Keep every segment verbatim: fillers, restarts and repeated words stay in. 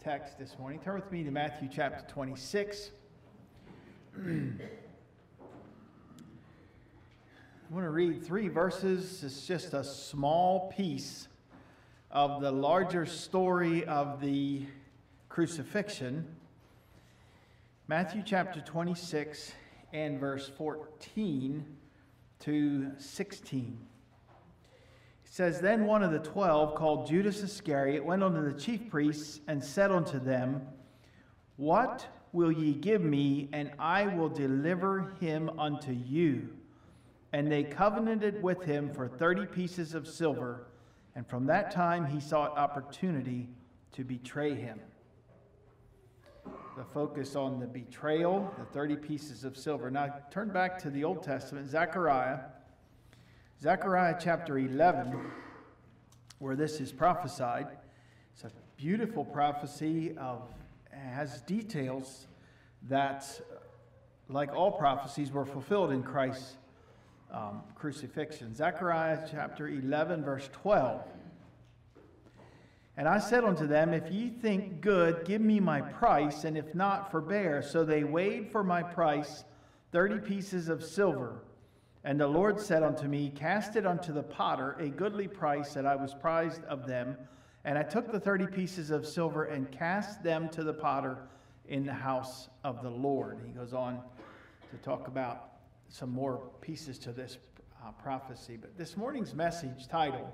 text this morning. Turn with me to Matthew chapter twenty-six. I want to read three verses. It's just a small piece of the larger story of the crucifixion. Matthew chapter twenty-six and verse fourteen to sixteen. It says, "Then one of the twelve, called Judas Iscariot, went unto the chief priests and said unto them, What will ye give me, and I will deliver him unto you? And they covenanted with him for thirty pieces of silver, and from that time he sought opportunity to betray him." The focus on the betrayal, the thirty pieces of silver. Now turn back to the Old Testament, Zechariah. Zechariah chapter eleven, where this is prophesied. It's a beautiful prophecy of, has details that, like all prophecies, were fulfilled in Christ's um, crucifixion. Zechariah chapter eleven, verse twelve. "And I said unto them, If ye think good, give me my price, and if not, forbear. So they weighed for my price thirty pieces of silver. And the Lord said unto me, Cast it unto the potter, a goodly price that I was prized of them. And I took the thirty pieces of silver and cast them to the potter in the house of the Lord." He goes on to talk about some more pieces to this uh, prophecy. But this morning's message title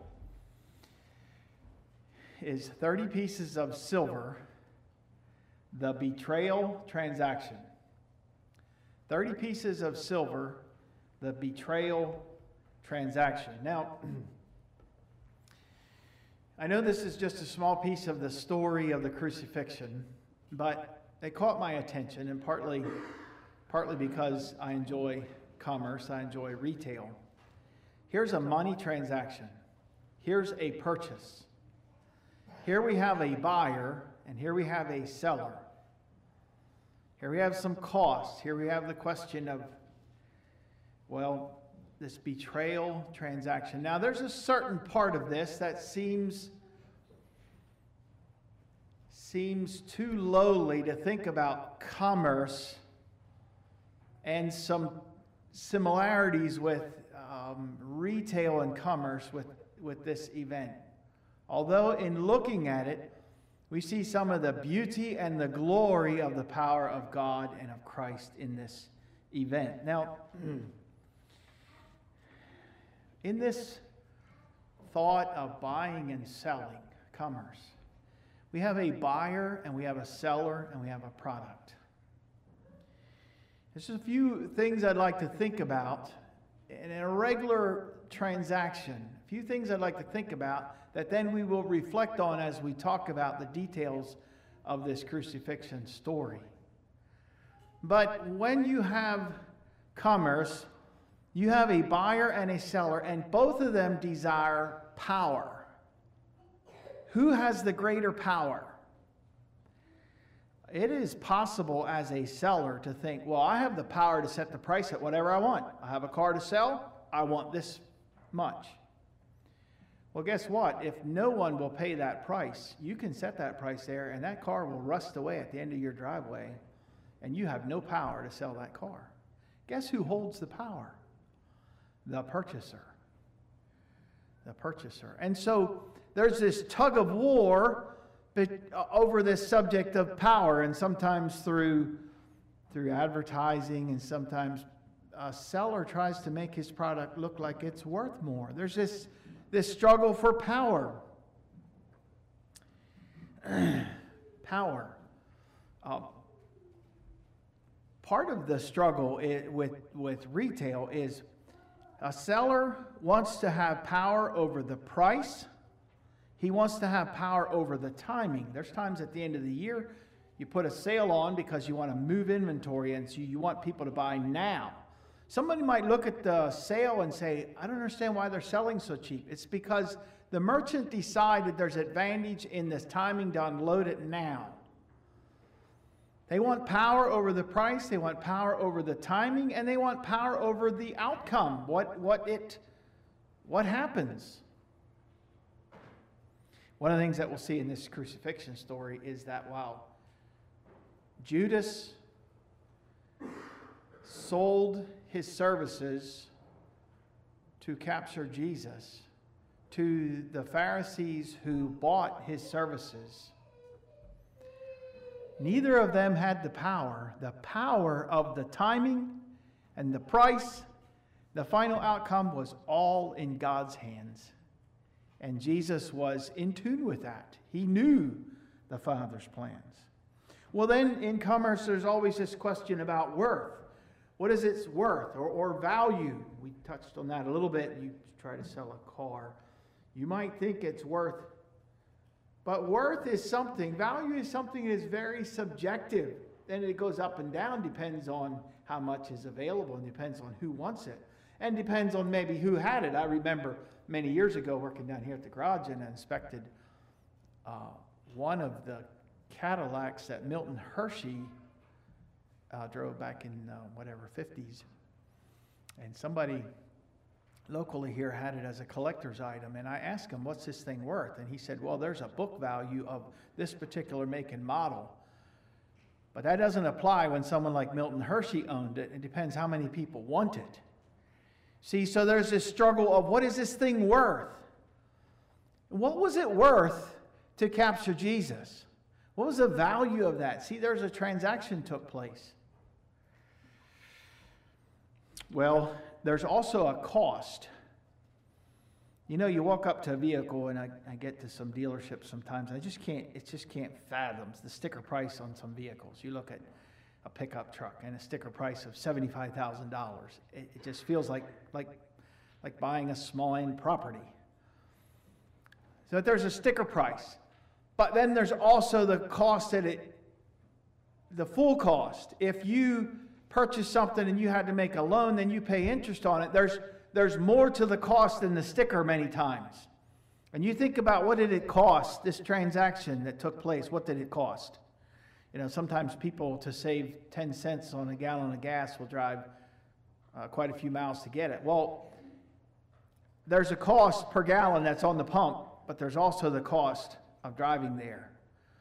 is thirty pieces of silver, the betrayal transaction. thirty pieces of silver, the betrayal transaction. Now, I know this is just a small piece of the story of the crucifixion, but it caught my attention, and partly, partly because I enjoy commerce, I enjoy retail. Here's a money transaction. Here's a purchase. Here we have a buyer, and here we have a seller. Here we have some costs. Here we have the question of, well, this betrayal transaction. Now, there's a certain part of this that seems, seems too lowly to think about commerce and some similarities with um, retail and commerce with, with this event. Although in looking at it, we see some of the beauty and the glory of the power of God and of Christ in this event. Now, in this thought of buying and selling, commerce, we have a buyer and we have a seller and we have a product. There's just a few things I'd like to think about in a regular transaction. A few things I'd like to think about that then we will reflect on as we talk about the details of this crucifixion story. But when you have commerce, you have a buyer and a seller, and both of them desire power. Who has the greater power? It is possible as a seller to think, well, I have the power to set the price at whatever I want. I have a car to sell. I want this much. Well, guess what? If no one will pay that price, you can set that price there, and that car will rust away at the end of your driveway, and you have no power to sell that car. Guess who holds the power? The purchaser. The purchaser. And so there's this tug of war over this subject of power, and sometimes through, through advertising, and sometimes a seller tries to make his product look like it's worth more. There's this, this struggle for power. Power. Uh, part of the struggle is, with, with retail is a seller wants to have power over the price. He wants to have power over the timing. There's times at the end of the year you put a sale on because you want to move inventory, and so you want people to buy now. Somebody might look at the sale and say, I don't understand why they're selling so cheap. It's because the merchant decided there's advantage in this timing to unload it now. They want power over the price, they want power over the timing, and they want power over the outcome, what, what, it, what happens. One of the things that we'll see in this crucifixion story is that while Judas sold his services to capture Jesus to the Pharisees who bought his services, neither of them had the power, the power of the timing and the price. The final outcome was all in God's hands. And Jesus was in tune with that. He knew the Father's plans. Well, then in commerce, there's always this question about worth. What is its worth or, or value? We touched on that a little bit. You try to sell a car. You might think it's worth, but worth is something, value is something that is very subjective. Then it goes up and down, depends on how much is available, and depends on who wants it, and depends on maybe who had it. I remember many years ago working down here at the garage, and I inspected uh, one of the Cadillacs that Milton Hershey uh, drove back in uh, whatever, fifties. And somebody locally here had it as a collector's item, and I asked him, what's this thing worth? And he said, well, there's a book value of this particular make and model. But that doesn't apply when someone like Milton Hershey owned it. It depends how many people want it. See, so there's this struggle of what is this thing worth? What was it worth to capture Jesus? What was the value of that? See, there's a transaction took place. Well, there's also a cost. You know, you walk up to a vehicle, and I, I get to some dealerships sometimes. I just can't, it just can't fathom the sticker price on some vehicles. You look at a pickup truck and a sticker price of seventy-five thousand dollars. It, it just feels like, like, like buying a small end property. So there's a sticker price. But then there's also the cost that it, the full cost. If you purchase something and you had to make a loan, then you pay interest on it. There's, there's more to the cost than the sticker many times. And you think about, what did it cost, this transaction that took place? What did it cost? You know, sometimes people, to save ten cents on a gallon of gas, will drive uh, quite a few miles to get it. Well, there's a cost per gallon that's on the pump, but there's also the cost of driving there.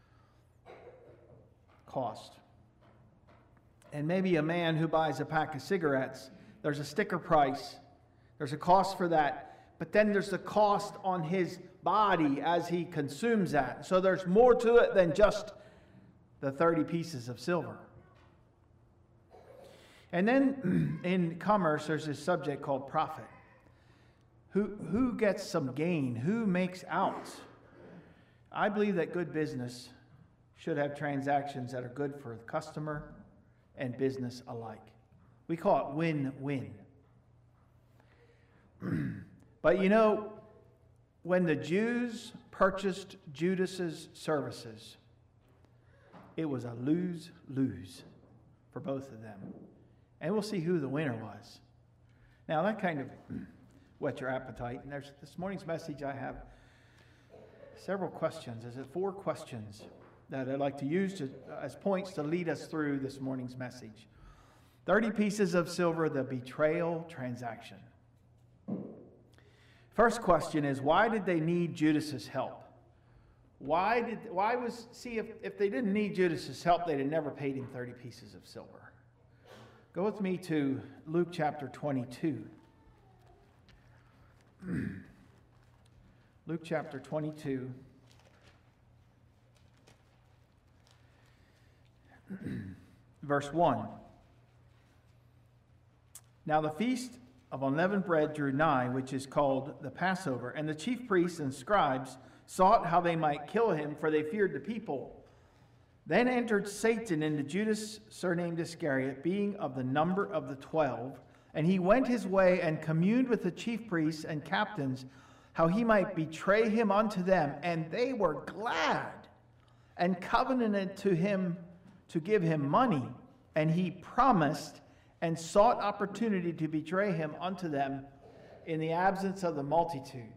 Cost. And maybe a man who buys a pack of cigarettes, there's a sticker price. There's a cost for that. But then there's the cost on his body as he consumes that. So there's more to it than just the thirty pieces of silver. And then in commerce, there's this subject called profit. Who, who gets some gain? Who makes out? I believe that good business should have transactions that are good for the customer and business alike. We call it win-win. But you know, when the Jews purchased Judas's services, it was a lose-lose for both of them. And we'll see who the winner was. Now, that kind of whet your appetite. And there's this morning's message, I have several questions. There's four questions that I'd like to use to, as points to lead us through this morning's message. thirty pieces of silver, the betrayal transaction. First question is, why did they need Judas's help? Why did, why was, see, if, if they didn't need Judas's help, they'd have never paid him thirty pieces of silver. Go with me to Luke chapter twenty-two. Luke chapter twenty-two. Verse one. Now the feast of unleavened bread drew nigh, which is called the Passover, and the chief priests and scribes sought how they might kill him, for they feared the people. Then entered Satan into Judas, surnamed Iscariot, being of the number of the twelve, and he went his way and communed with the chief priests and captains, how he might betray him unto them. And they were glad, and covenanted to him to give him money. And he promised and sought opportunity to betray him unto them in the absence of the multitude.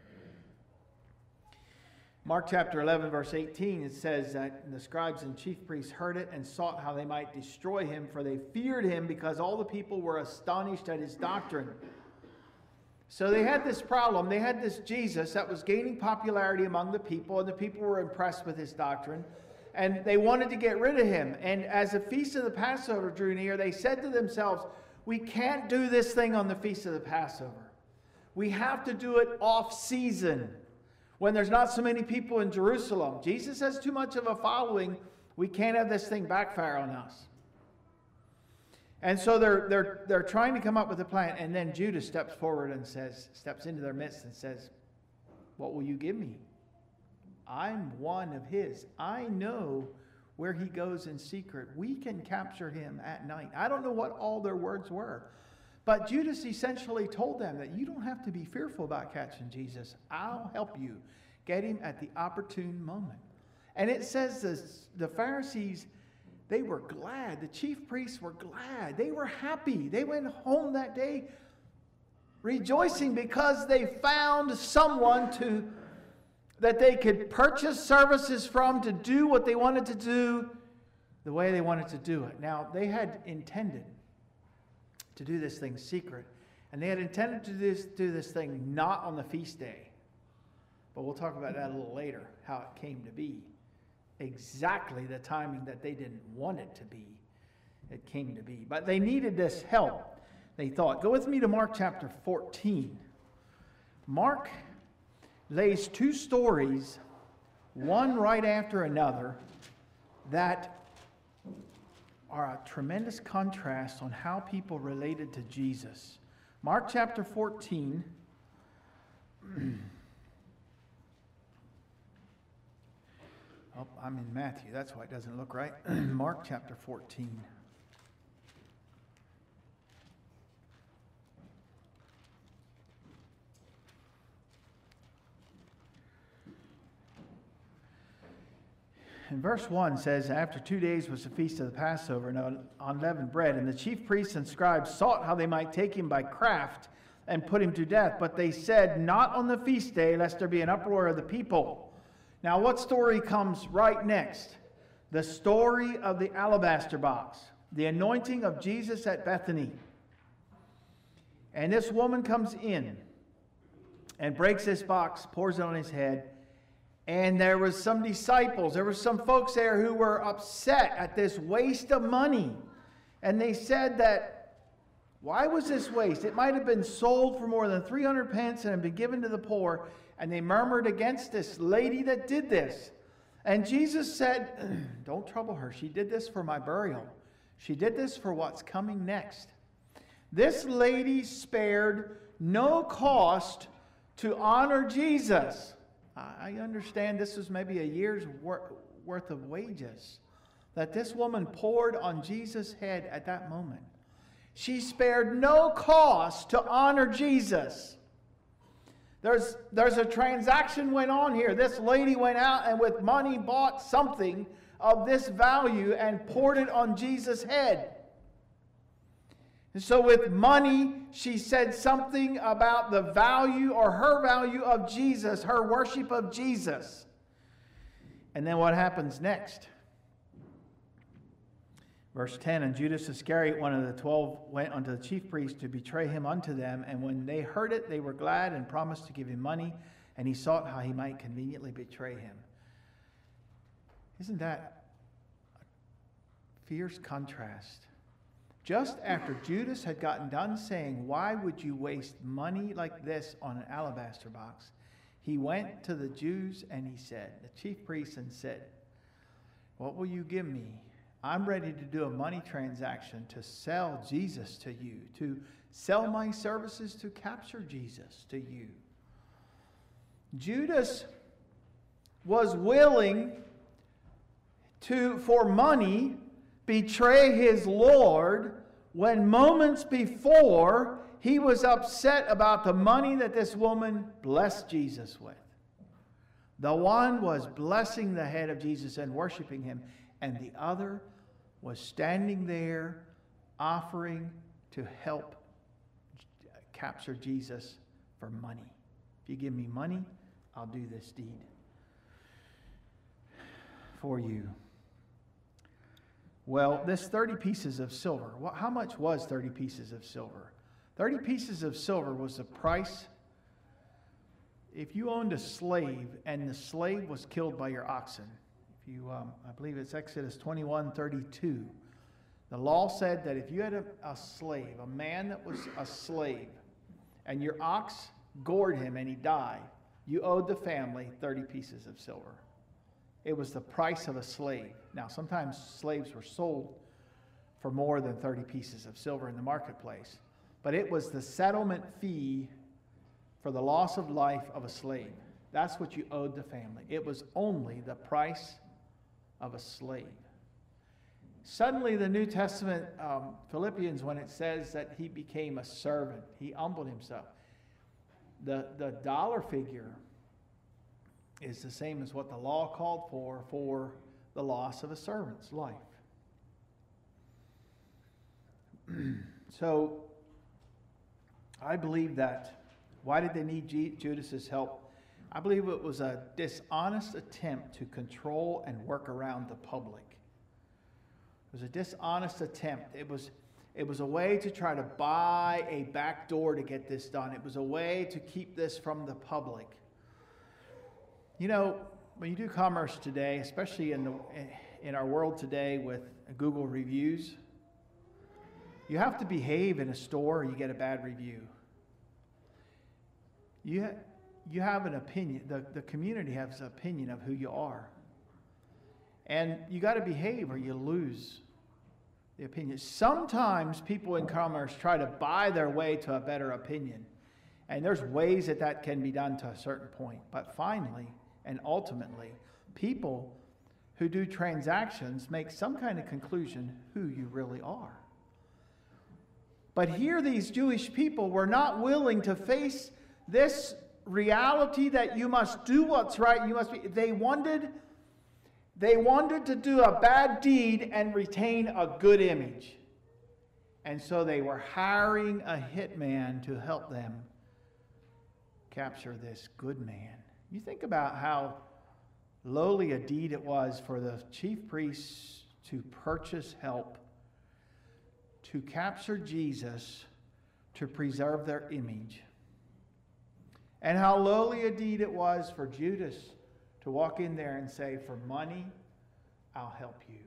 Mark chapter eleven, verse eighteen, it says that the scribes and chief priests heard it and sought how they might destroy him, for they feared him, because all the people were astonished at his doctrine. So they had this problem. They had this Jesus that was gaining popularity among the people, and the people were impressed with his doctrine, and they wanted to get rid of him. And as the feast of the Passover drew near, they said to themselves, we can't do this thing on the feast of the Passover. We have to do it off season, when there's not so many people in Jerusalem. Jesus has too much of a following. We can't have this thing backfire on us. And so they're, they're, they're trying to come up with a plan. And then Judas steps forward and says, steps into their midst and says, what will you give me? I'm one of his. I know where he goes in secret. We can capture him at night. I don't know what all their words were. But Judas essentially told them that you don't have to be fearful about catching Jesus. I'll help you get him at the opportune moment. And it says this, the Pharisees, they were glad. The chief priests were glad. They were happy. They went home that day rejoicing because they found someone to that they could purchase services from to do what they wanted to do the way they wanted to do it. Now, they had intended to do this thing secret, and they had intended to do this, do this thing not on the feast day. But we'll talk about that a little later, how it came to be. Exactly the timing that they didn't want it to be, it came to be. But they needed this help, they thought. Go with me to Mark chapter fourteen. Mark lays two stories, one right after another, that are a tremendous contrast on how people related to Jesus. Mark chapter fourteen. Oh, I'm in Matthew. That's why it doesn't look right. Mark chapter fourteen. And verse one says, after two days was the feast of the Passover, and on unleavened bread, and the chief priests and scribes sought how they might take him by craft and put him to death. But they said, not on the feast day, lest there be an uproar of the people. Now, what story comes right next? The story of the alabaster box, the anointing of Jesus at Bethany. And this woman comes in and breaks this box, pours it on his head. And there was some disciples, there were some folks there who were upset at this waste of money. And they said that, why was this waste? It might have been sold for more than three hundred pence and been given to the poor. And they murmured against this lady that did this. And Jesus said, don't trouble her. She did this for my burial. She did this for what's coming next. This lady spared no cost to honor Jesus. I understand this was maybe a year's worth of wages that this woman poured on Jesus' head at that moment. She spared no cost to honor Jesus. There's, there's a transaction went on here. This lady went out and with money bought something of this value and poured it on Jesus' head. And so with money, she said something about the value or her value of Jesus, her worship of Jesus. And then what happens next? Verse ten, and Judas Iscariot, one of the twelve, went unto the chief priests to betray him unto them. And when they heard it, they were glad and promised to give him money. And he sought how he might conveniently betray him. Isn't that a fierce contrast? Just after Judas had gotten done saying, why would you waste money like this on an alabaster box? He went to the Jews and he said, the chief priests, and said, what will you give me? I'm ready to do a money transaction to sell Jesus to you, to sell my services to capture Jesus to you. Judas was willing to, for money, betray his Lord when moments before he was upset about the money that this woman blessed Jesus with. The one was blessing the head of Jesus and worshiping him, and the other was standing there offering to help capture Jesus for money. If you give me money, I'll do this deed for you. Well, this thirty pieces of silver, how much was thirty pieces of silver? thirty pieces of silver was the price. If you owned a slave and the slave was killed by your oxen, if you, um, I believe it's Exodus twenty-one thirty-two, the law said that if you had a, a slave, a man that was a slave, and your ox gored him and he died, you owed the family thirty pieces of silver. It was the price of a slave. Now, sometimes slaves were sold for more than thirty pieces of silver in the marketplace, but it was the settlement fee for the loss of life of a slave. That's what you owed the family. It was only the price of a slave. Suddenly, the New Testament, um, Philippians, when it says that he became a servant, he humbled himself. The, the dollar figure is the same as what the law called for, for the loss of a servant's life. So, I believe that, why did they need G- Judas's help? I believe it was a dishonest attempt to control and work around the public. It was a dishonest attempt. It was, it was a way to try to buy a back door to get this done. It was a way to keep this from the public. You know, when you do commerce today, especially in the in our world today with Google reviews, you have to behave in a store or you get a bad review. You, ha- you have an opinion. The, the community has an opinion of who you are. And you got to behave or you lose the opinion. Sometimes people in commerce try to buy their way to a better opinion. And there's ways that that can be done to a certain point. But finally and ultimately, people who do transactions make some kind of conclusion who you really are. But here these Jewish people were not willing to face this reality that you must do what's right. You must be. They wanted, they wanted to do a bad deed and retain a good image. And so they were hiring a hitman to help them capture this good man. You think about how lowly a deed it was for the chief priests to purchase help to capture Jesus to preserve their image. And how lowly a deed it was for Judas to walk in there and say, for money, I'll help you.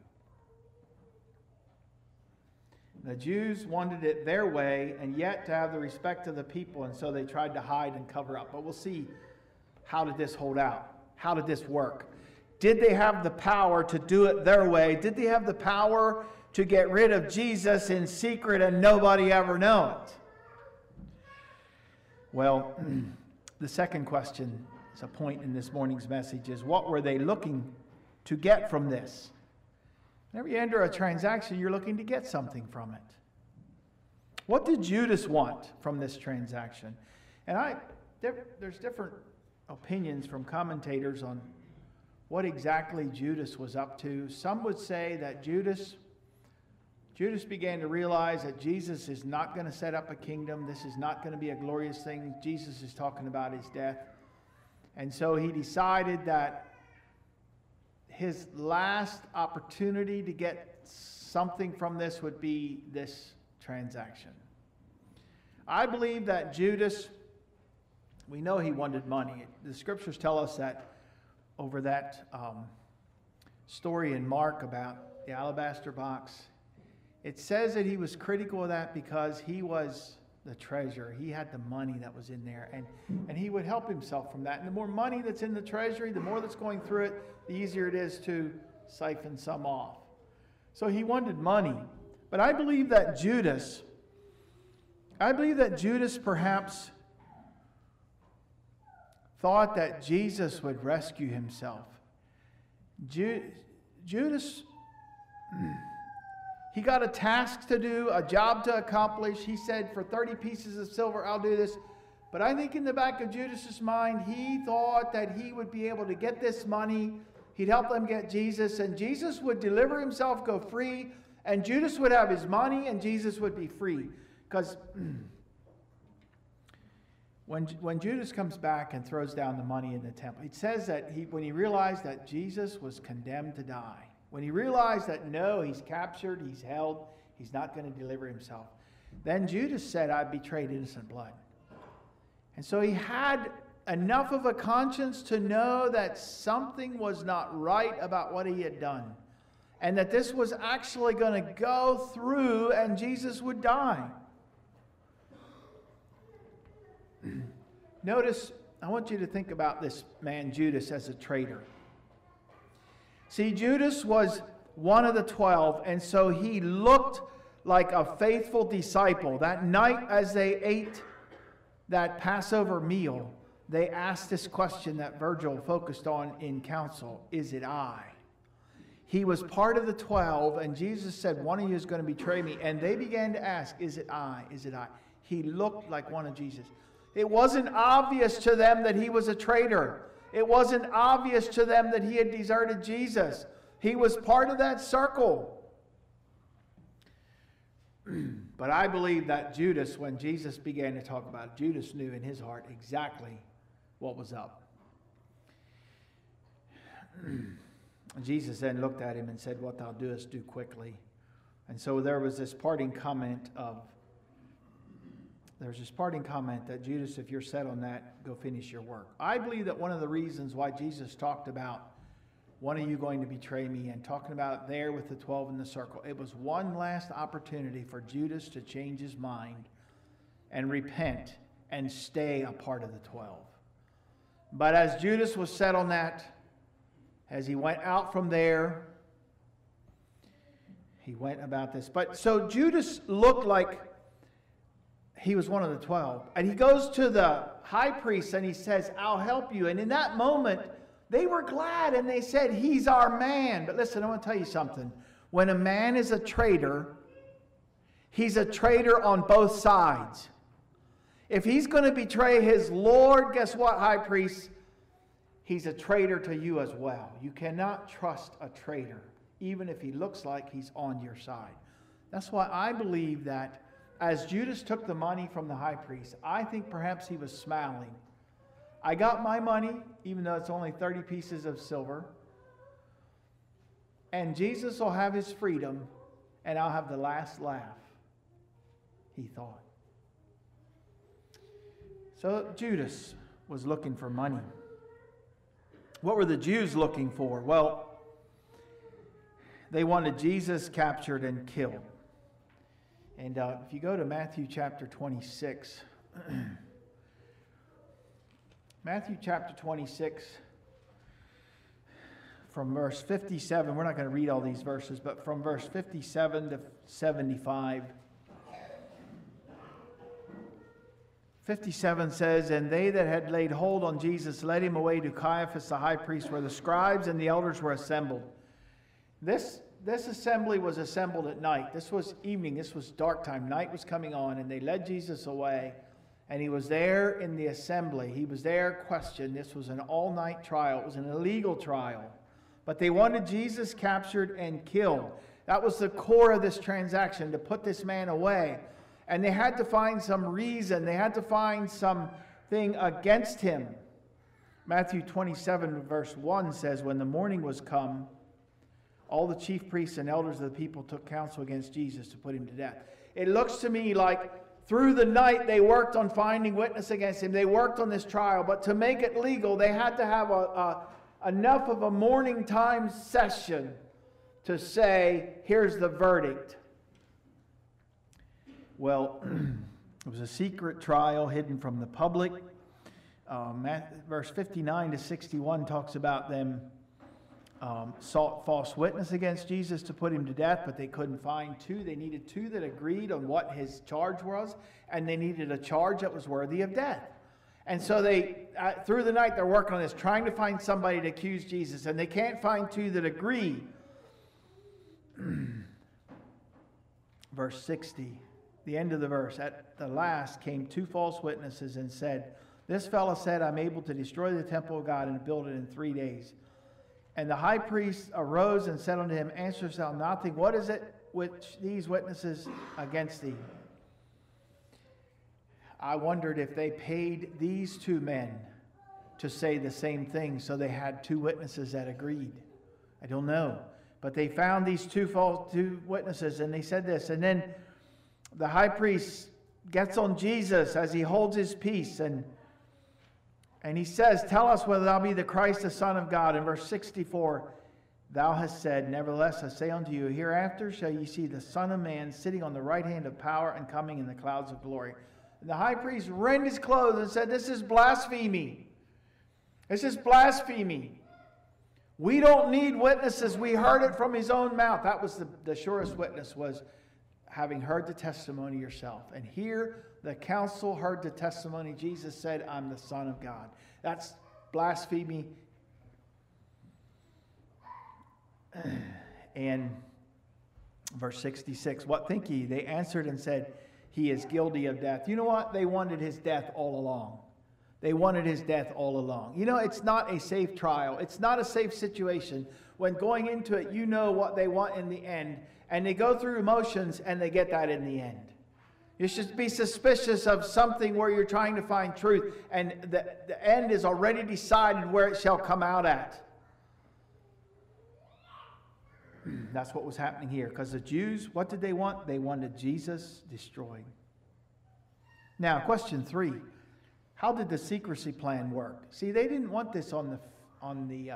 The Jews wanted it their way and yet to have the respect of the people, and so they tried to hide and cover up. But we'll see, how did this hold out? How did this work? Did they have the power to do it their way? Did they have the power to get rid of Jesus in secret and nobody ever know it? Well, the second question, is a point in this morning's message, is what were they looking to get from this? Whenever you enter a transaction, you're looking to get something from it. What did Judas want from this transaction? And I, there, there's different opinions from commentators on what exactly Judas was up to. Some would say that Judas, Judas began to realize that Jesus is not going to set up a kingdom. This is not going to be a glorious thing. Jesus is talking about his death. And so he decided that his last opportunity to get something from this would be this transaction. I believe that Judas, we know he wanted money. The scriptures tell us that over that um, story in Mark about the alabaster box, it says that he was critical of that because he was the treasurer. He had the money that was in there, and, and he would help himself from that. And the more money that's in the treasury, the more that's going through it, the easier it is to siphon some off. So he wanted money. But I believe that Judas, I believe that Judas perhaps thought that Jesus would rescue himself. Ju- Judas, he got a task to do, a job to accomplish. He said, for thirty pieces of silver, I'll do this. But I think in the back of Judas's mind, he thought that he would be able to get this money. He'd help them get Jesus, and Jesus would deliver himself, go free, and Judas would have his money, and Jesus would be free. Because when, when Judas comes back and throws down the money in the temple, it says that he, when he realized that Jesus was condemned to die, when he realized that no, he's captured, he's held, he's not going to deliver himself, Then Judas said, I betrayed innocent blood. And so he had enough of a conscience to know that something was not right about what he had done. And that this was actually going to go through and Jesus would die. Notice, I want you to think about this man Judas as a traitor. See, Judas was one of the twelve, and so he looked like a faithful disciple. That night as they ate that Passover meal, they asked this question that Virgil focused on in council, is it I? He was part of the twelve, and Jesus said, one of you is going to betray me. And they began to ask, is it I? Is it I? He looked like one of Jesus. It wasn't obvious to them that he was a traitor. It wasn't obvious to them that he had deserted Jesus. He was part of that circle. But I believe that Judas, when Jesus began to talk about it, Judas knew in his heart exactly what was up. Jesus then looked at him and said, what thou doest, do quickly. And so there was this parting comment of, there's this parting comment that, Judas, if you're set on that, go finish your work. I believe that one of the reasons why Jesus talked about one of you going to betray me and talking about it there with the twelve in the circle, it was one last opportunity for Judas to change his mind and repent and stay a part of the twelve. But as Judas was set on that, as he went out from there, he went about this. But so Judas looked like he was one of the twelve. And he goes to the high priest and he says, I'll help you. And in that moment, they were glad and they said, he's our man. But listen, I want to tell you something. When a man is a traitor, he's a traitor on both sides. If he's going to betray his Lord, guess what, high priest? He's a traitor to you as well. You cannot trust a traitor, even if he looks like he's on your side. That's why I believe that as Judas took the money from the high priest, I think perhaps he was smiling. I got my money, even though it's only thirty pieces of silver. And Jesus will have his freedom, and I'll have the last laugh, he thought. So Judas was looking for money. What were the Jews looking for? Well, they wanted Jesus captured and killed. And uh, if you go to Matthew chapter twenty-six, Matthew chapter twenty-six, from verse fifty-seven, we're not going to read all these verses, but from verse fifty-seven to seventy-five. fifty-seven says, and they that had laid hold on Jesus led him away to Caiaphas the high priest, where the scribes and the elders were assembled. This, this assembly was assembled at night. This was evening. This was dark time. Night was coming on, and they led Jesus away. And he was there in the assembly. He was there questioned. This was an all-night trial. It was an illegal trial. But they wanted Jesus captured and killed. That was the core of this transaction, to put this man away. And they had to find some reason. They had to find something against him. Matthew twenty-seven verse one says, when the morning was come, all the chief priests and elders of the people took counsel against Jesus to put him to death. It looks to me like through the night they worked on finding witness against him. They worked on this trial. But to make it legal, they had to have a, a, enough of a morning time session to say, here's the verdict. Well, it was a secret trial hidden from the public. Um, verse fifty-nine to sixty-one talks about them um, sought false witness against Jesus to put him to death, but they couldn't find two. They needed two that agreed on what his charge was, and they needed a charge that was worthy of death. And so they, uh, through the night, they're working on this, trying to find somebody to accuse Jesus, and they can't find two that agree. Verse sixty. The end of the verse, at the last came two false witnesses and said, this fellow said, I'm able to destroy the temple of God and build it in three days. And the high priest arose and said unto him, answerest thou nothing? What is it which these witnesses against thee? I wondered if they paid these two men to say the same thing, so they had two witnesses that agreed. I don't know. But they found these two false two witnesses, and they said this. And then the high priest gets on Jesus as he holds his peace, and, and he says, tell us whether thou be the Christ, the Son of God. In verse sixty-four, thou hast said, nevertheless I say unto you, hereafter shall ye see the Son of Man sitting on the right hand of power and coming in the clouds of glory. And the high priest rent his clothes and said, this is blasphemy. This is blasphemy. We don't need witnesses. We heard it from his own mouth. That was the, the surest witness, was having heard the testimony yourself. And here the council heard the testimony. Jesus said, I'm the Son of God. That's blasphemy. And verse sixty-six, what think ye? They answered and said, he is guilty of death. You know what? They wanted his death all along. They wanted his death all along. You know, it's not a safe trial. It's not a safe situation. When going into it, you know what they want in the end. And they go through emotions and they get that in the end. You should be suspicious of something where you're trying to find truth. And the, the end is already decided where it shall come out at. That's what was happening here. Because the Jews, what did they want? They wanted Jesus destroyed. Now, question three. How did the secrecy plan work? See, they didn't want this on the on the uh,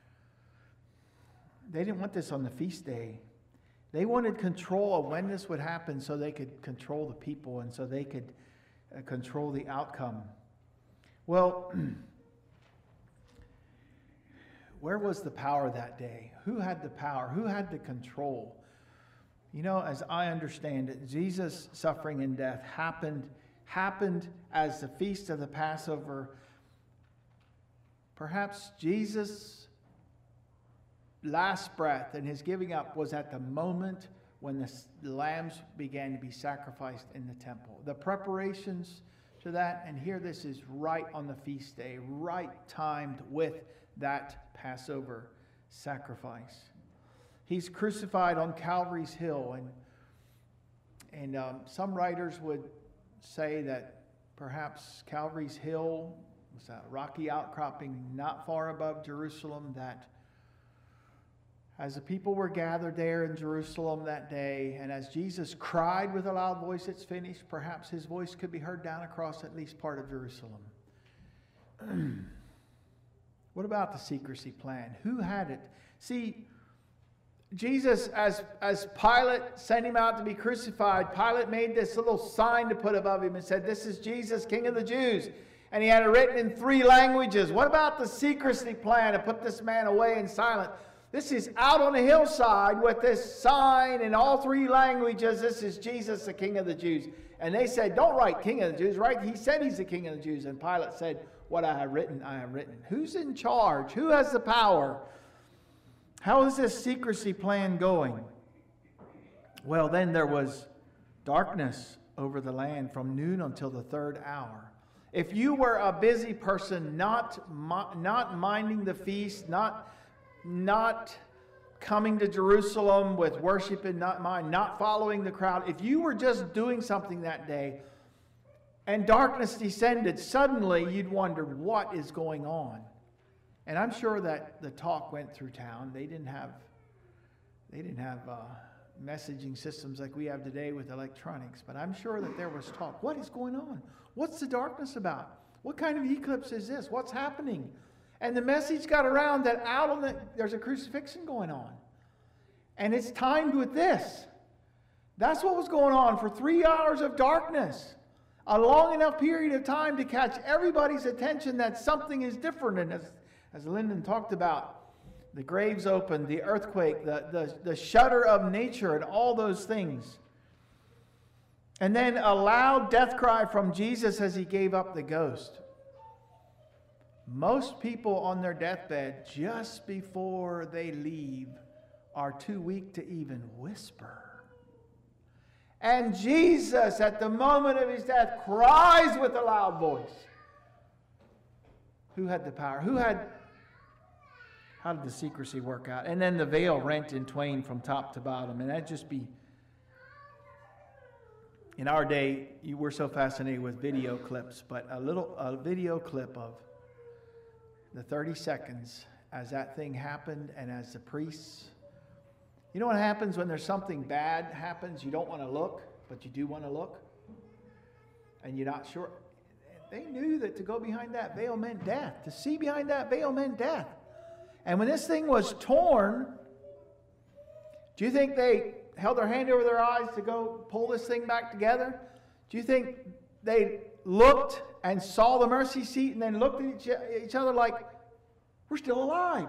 they didn't want this on the feast day. They wanted control of when this would happen, so they could control the people and so they could uh, control the outcome. Well, where was the power that day? Who had the power? Who had the control? You know, as I understand it, Jesus' suffering and death happened happened as the feast of the Passover. Perhaps Jesus' last breath and his giving up was at the moment when the lambs began to be sacrificed in the temple. The preparations to that, and here this is right on the feast day, right timed with that Passover sacrifice. He's crucified on Calvary's Hill, and, and um, some writers would say that perhaps Calvary's Hill was a rocky outcropping not far above Jerusalem, that as the people were gathered there in Jerusalem that day, and as Jesus cried with a loud voice, it's finished, perhaps his voice could be heard down across at least part of Jerusalem. What about the secrecy plan? Who had it? See, Jesus, as, as Pilate sent him out to be crucified, Pilate made this little sign to put above him and said, this is Jesus, King of the Jews. And he had it written in three languages. What about the secrecy plan to put this man away in silence? This is out on a hillside with this sign in all three languages. This is Jesus, the King of the Jews. And they said, don't write King of the Jews, right? He said he's the King of the Jews. And Pilate said, what I have written, I have written. Who's in charge? Who has the power? How is this secrecy plan going? Well, then there was darkness over the land from noon until the third hour. If you were a busy person, not, not minding the feast, not, not coming to Jerusalem with worship in not mind, not following the crowd, if you were just doing something that day and darkness descended, suddenly you'd wonder what is going on. And I'm sure that the talk went through town. They didn't have, they didn't have uh, messaging systems like we have today with electronics. But I'm sure that there was talk. What is going on? What's the darkness about? What kind of eclipse is this? What's happening? And the message got around that out on the, there's a crucifixion going on. And it's timed with this. That's what was going on for three hours of darkness. A long enough period of time to catch everybody's attention that something is different. And as As Lyndon talked about, the graves opened, the earthquake, the, the, the shudder of nature, and all those things. And then a loud death cry from Jesus as he gave up the ghost. Most people on their deathbed, just before they leave, are too weak to even whisper. And Jesus, at the moment of his death, cries with a loud voice. Who had the power? Who had... How did the secrecy work out? And then the veil rent in twain from top to bottom. And that'd just be... In our day, you were so fascinated with video clips, but a little a video clip of the thirty seconds as that thing happened and as the priests... You know what happens when there's something bad happens? You don't want to look. but you do want to look, and you're not sure. They knew that to go behind that veil meant death. To see behind that veil meant death. And when this thing was torn, do you think they held their hand over their eyes to go pull this thing back together? Do you think they looked and saw the mercy seat and then looked at each, each other like, we're still alive?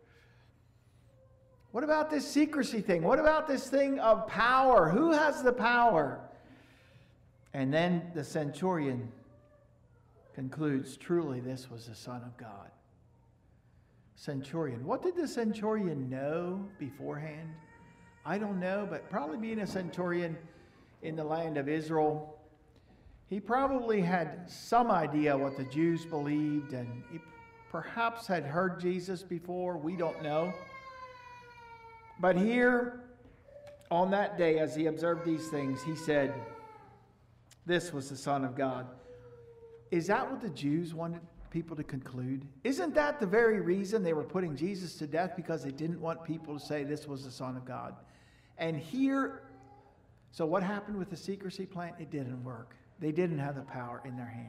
What about this secrecy thing? What about this thing of power? Who has the power? And then the centurion concludes, truly this was the Son of God. Centurion. What did the centurion know beforehand? I don't know, but probably being a centurion in the land of Israel, he probably had some idea what the Jews believed, and he perhaps had heard Jesus before. We don't know. But here, on that day, as he observed these things, he said, this was the Son of God. Is that what the Jews wanted people to conclude? Isn't that the very reason they were putting Jesus to death? Because they didn't want people to say this was the Son of God. And here, so what happened with the secrecy plan? It didn't work. They didn't have the power in their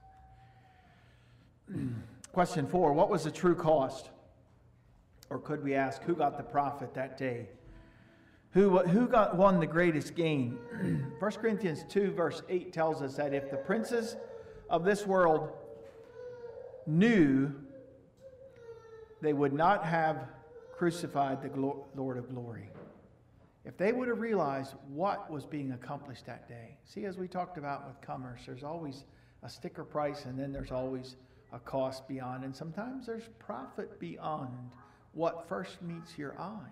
hands. Question four, what was the true cost? Or could we ask, who got the profit that day? Who, who got won the greatest gain? First Corinthians two verse eight tells us that if the princes of this world knew, they would not have crucified the glo- Lord of glory. If they would have realized what was being accomplished that day. See, as we talked about with commerce, there's always a sticker price and then there's always a cost beyond. And sometimes there's profit beyond what first meets your eye.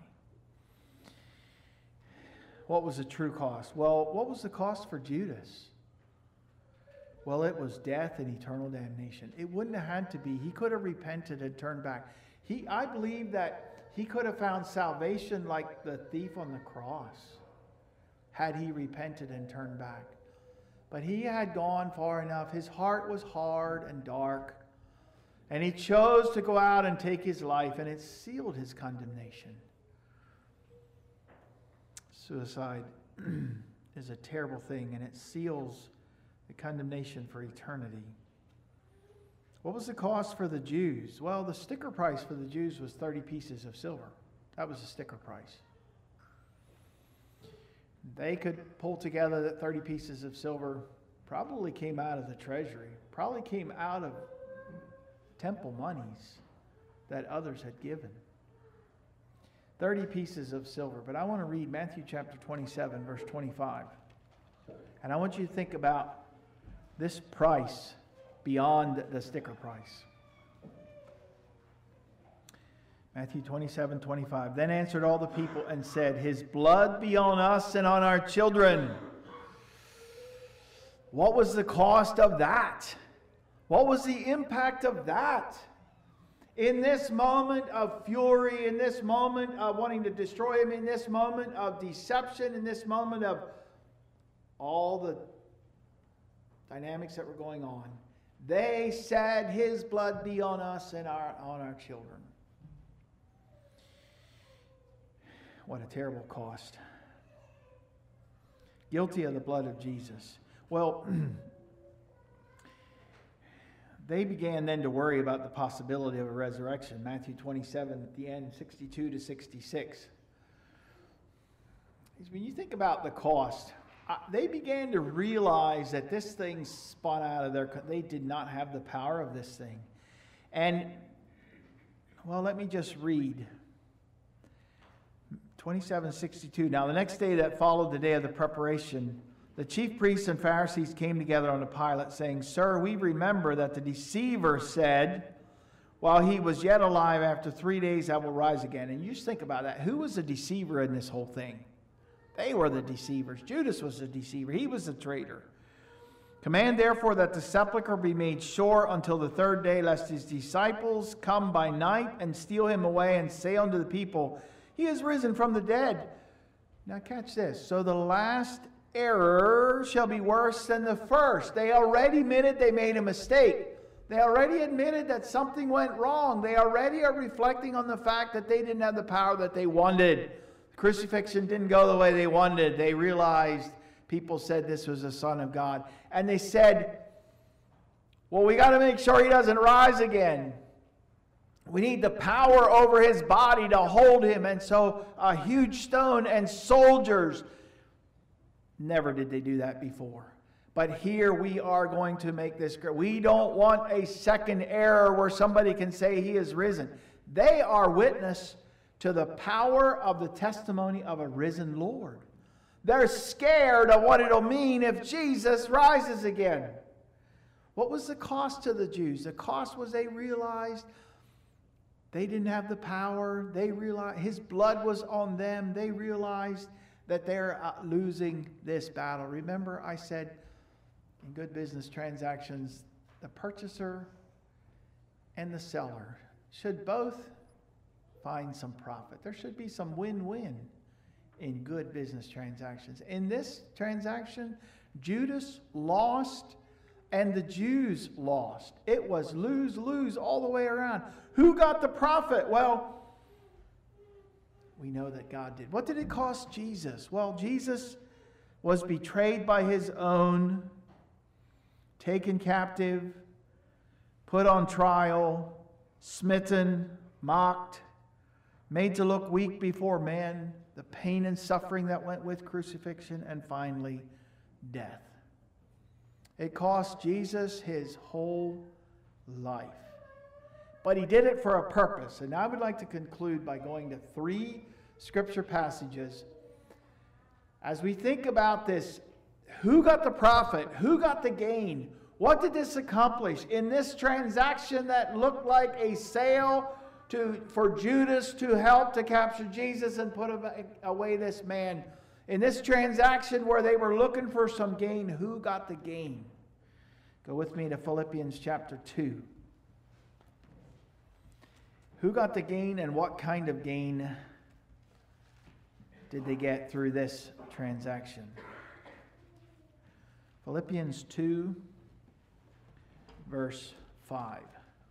What was the true cost? Well, what was the cost for Judas? Well, it was death and eternal damnation. It wouldn't have had to be. He could have repented and turned back. He, I believe that he could have found salvation like the thief on the cross had he repented and turned back. But he had gone far enough. His heart was hard and dark. And he chose to go out and take his life, and it sealed his condemnation. Suicide is a terrible thing, and it seals the condemnation for eternity. What was the cost for the Jews? Well, the sticker price for the Jews was thirty pieces of silver. That was the sticker price. They could pull together that thirty pieces of silver, probably came out of the treasury, probably came out of temple monies that others had given. thirty pieces of silver. But I want to read Matthew chapter twenty-seven, verse twenty-five. And I want you to think about this price beyond the sticker price. Matthew twenty-seven, twenty-five. Then answered all the people and said, his blood be on us and on our children. What was the cost of that? What was the impact of that? In this moment of fury, in this moment of wanting to destroy him, in this moment of deception, in this moment of all the dynamics that were going on, they said, his blood be on us and our, on our children. What a terrible cost. Guilty of the blood of Jesus. Well, they began then to worry about the possibility of a resurrection. Matthew twenty-seven at the end, sixty-two to sixty-six. When you think about the cost, uh, they began to realize that this thing spun out of their... They did not have the power of this thing. And, well, let me just read. twenty-seven sixty-two. Now the next day that followed the day of the preparation, the chief priests and Pharisees came together unto Pilate, saying, Sir, we remember that the deceiver said, while he was yet alive, after three days I will rise again. And you just think about that. Who was the deceiver in this whole thing? They were the deceivers. Judas was the deceiver. He was the traitor. Command therefore that the sepulchre be made sure until the third day, lest his disciples come by night and steal him away and say unto the people, He is risen from the dead. Now catch this. So the last error shall be worse than the first. They already admitted they made a mistake. They already admitted that something went wrong. They already are reflecting on the fact that they didn't have the power that they wanted. Crucifixion didn't go the way they wanted. They realized people said this was the Son of God. And they said, well, we got to make sure he doesn't rise again. We need the power over his body to hold him. And so a huge stone and soldiers. Never did they do that before. But here we are going to make this. We don't want a second error where somebody can say he is risen. They are witness to the power of the testimony of a risen Lord. They're scared of what it'll mean if Jesus rises again. What was the cost to the Jews? The cost was they realized they didn't have the power. They realized his blood was on them. They realized that they're losing this battle. Remember, I said in good business transactions, the purchaser and the seller should both find some profit. There should be some win-win in good business transactions. In this transaction, Judas lost and the Jews lost. It was lose-lose all the way around. Who got the profit? Well, we know that God did. What did it cost Jesus? Well, Jesus was betrayed by his own, taken captive, put on trial, smitten, mocked, made to look weak before men, the pain and suffering that went with crucifixion, and finally, death. It cost Jesus his whole life. But he did it for a purpose. And I would like to conclude by going to three scripture passages. As we think about this, who got the profit? Who got the gain? What did this accomplish in this transaction that looked like a sale to, for Judas to help to capture Jesus and put away this man? In this transaction where they were looking for some gain, who got the gain? Go with me to Philippians chapter two. Who got the gain and what kind of gain did they get through this transaction? Philippians two, verse five.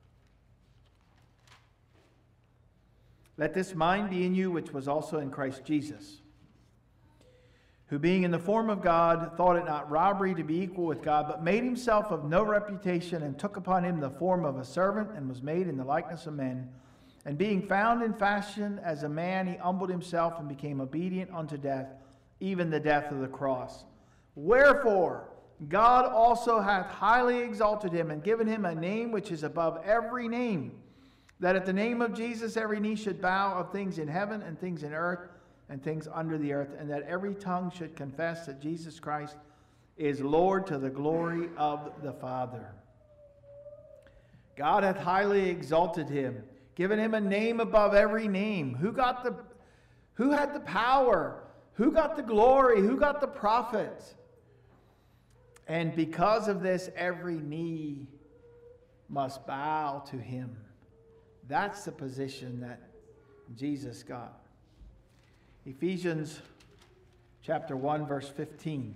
Let this mind be in you, which was also in Christ Jesus, who being in the form of God, thought it not robbery to be equal with God, but made himself of no reputation, and took upon him the form of a servant, and was made in the likeness of men. And being found in fashion as a man, he humbled himself and became obedient unto death, even the death of the cross. Wherefore, God also hath highly exalted him, and given him a name which is above every name, that at the name of Jesus every knee should bow, of things in heaven and things in earth and things under the earth, and that every tongue should confess that Jesus Christ is Lord, to the glory of the Father. God hath highly exalted him, given him a name above every name. Who got the, who had the power? Who got the glory? Who got the profit? And because of this, every knee must bow to him. That's the position that Jesus got. Ephesians chapter one, verse fifteen.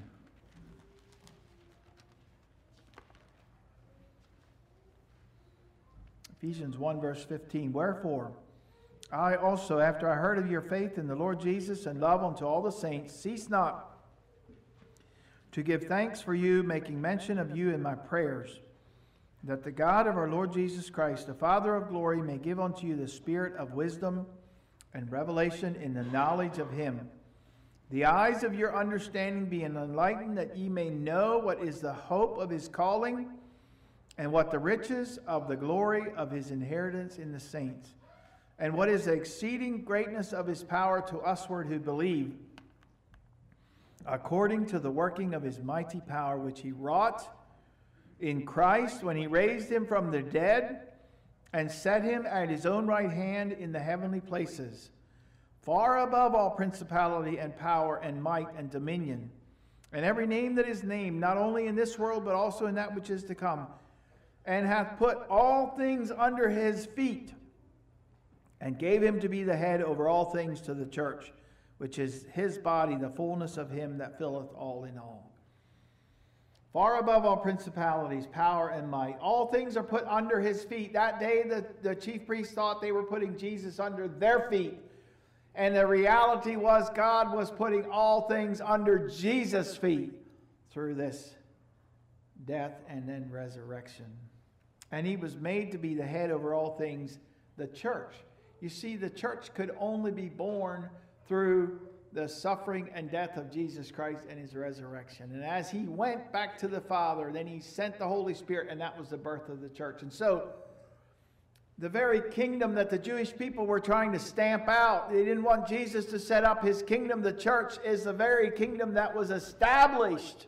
Ephesians one, verse fifteen. Wherefore, I also, after I heard of your faith in the Lord Jesus and love unto all the saints, cease not to give thanks for you, making mention of you in my prayers, that the God of our Lord Jesus Christ, the Father of glory, may give unto you the spirit of wisdom and revelation in the knowledge of him, the eyes of your understanding being enlightened, that ye may know what is the hope of his calling, and what the riches of the glory of his inheritance in the saints, and what is the exceeding greatness of his power to usward who believe, according to the working of his mighty power, which he wrought in Christ when he raised him from the dead, and set him at his own right hand in the heavenly places, far above all principality and power and might and dominion, and every name that is named, not only in this world, but also in that which is to come, and hath put all things under his feet, and gave him to be the head over all things to the church, which is his body, the fullness of him that filleth all in all. Far above all principalities, power, and might. All things are put under his feet. That day the, the chief priests thought they were putting Jesus under their feet. And the reality was God was putting all things under Jesus' feet through this death and then resurrection. And he was made to be the head over all things, the church. You see, the church could only be born through the suffering and death of Jesus Christ and his resurrection. And as he went back to the Father, then he sent the Holy Spirit, and that was the birth of the church. And so, the very kingdom that the Jewish people were trying to stamp out, they didn't want Jesus to set up his kingdom. The church is the very kingdom that was established.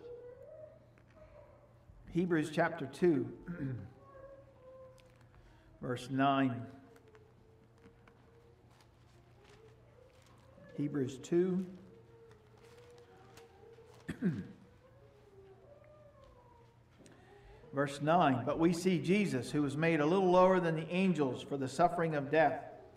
Hebrews chapter two, verse nine. Hebrews two. Verse nine, but we see Jesus, who was made a little lower than the angels for the suffering of death,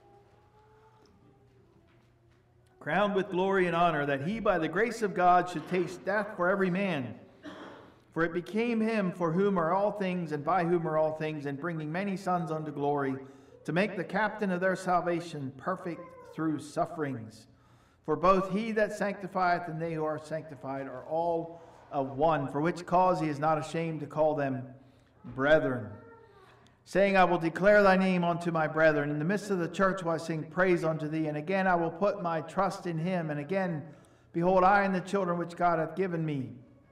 crowned with glory and honor, that he by the grace of God should taste death for every man. For it became him for whom are all things, and by whom are all things, and bringing many sons unto glory, to make the captain of their salvation perfect through sufferings. For both he that sanctifieth and they who are sanctified are all of one, for which cause he is not ashamed to call them brethren, saying, I will declare thy name unto my brethren. In the midst of the church will I sing praise unto thee. And again I will put my trust in him. And again, behold, I and the children which God hath given me.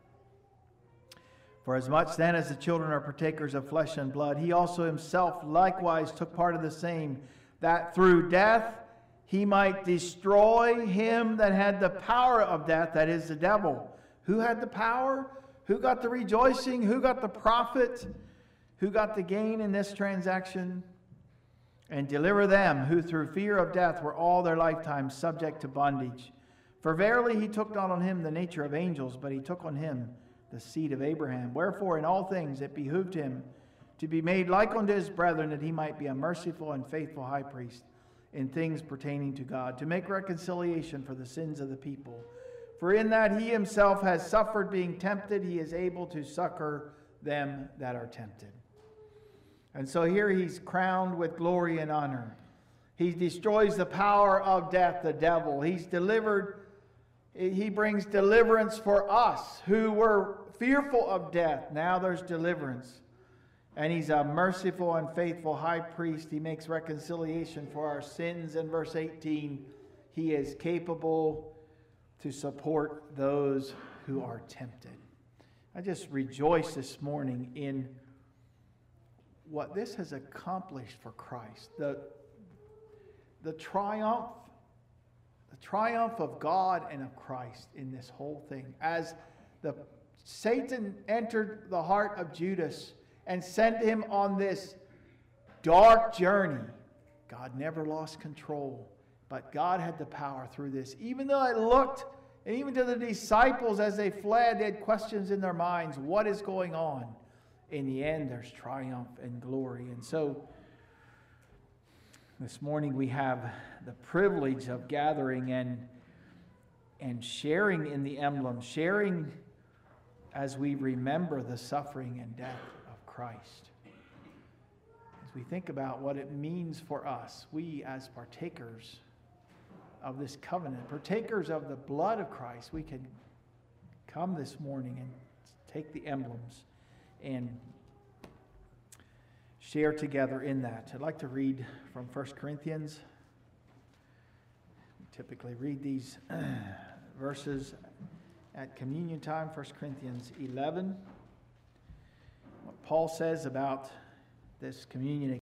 For as much then as the children are partakers of flesh and blood, he also himself likewise took part of the same, that through death he might destroy him that had the power of death, that is, the devil. Who had the power? Who got the rejoicing? Who got the profit? Who got the gain in this transaction? And deliver them who through fear of death were all their lifetime subject to bondage. For verily he took not on him the nature of angels, but he took on him the seed of Abraham. Wherefore in all things it behooved him to be made like unto his brethren, that he might be a merciful and faithful high priest in things pertaining to God, to make reconciliation for the sins of the people. For in that he himself has suffered being tempted, he is able to succor them that are tempted. And so here he's crowned with glory and honor. He destroys the power of death, the devil. He's delivered, he brings deliverance for us who were fearful of death. Now there's deliverance. And he's a merciful and faithful high priest. He makes reconciliation for our sins. In verse eighteen, he is capable to support those who are tempted. I just rejoice this morning in what this has accomplished for Christ. The, the triumph, the triumph of God and of Christ in this whole thing. As the Satan entered the heart of Judas and sent him on this dark journey, God never lost control. But God had the power through this. Even though it looked, and even to the disciples as they fled, they had questions in their minds. What is going on? In the end, there's triumph and glory. And so, this morning we have the privilege of gathering and, and sharing in the emblem, sharing as we remember the suffering and death of Christ. As we think about what it means for us, we as partakers of this covenant, partakers of the blood of Christ, we can come this morning and take the emblems and share together in that. I'd like to read from First Corinthians. We typically read these verses at communion time, First Corinthians eleven. What Paul says about this communion